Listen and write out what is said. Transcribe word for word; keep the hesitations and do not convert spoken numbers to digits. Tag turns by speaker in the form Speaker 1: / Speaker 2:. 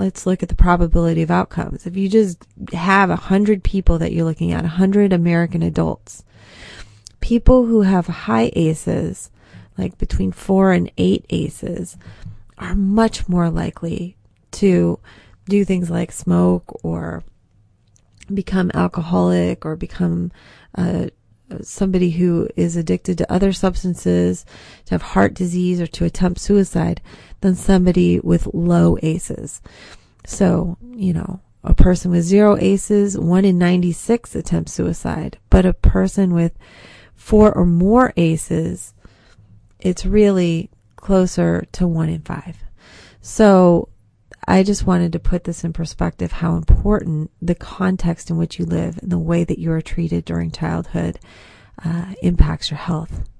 Speaker 1: let's look at the probability of outcomes. If you just have a hundred people that you're looking at, a hundred American adults, people who have high A C Es, like between four and eight A C Es, are much more likely to do things like smoke or become alcoholic or become uh, somebody who is addicted to other substances, to have heart disease, or to attempt suicide than somebody with low A C Es. So, you know, a person with zero A C Es, one in ninety-six attempts suicide. But a person with four or more A C Es, it's really closer to one in five. So I just wanted to put this in perspective, how important the context in which you live and the way that you are treated during childhood uh, impacts your health.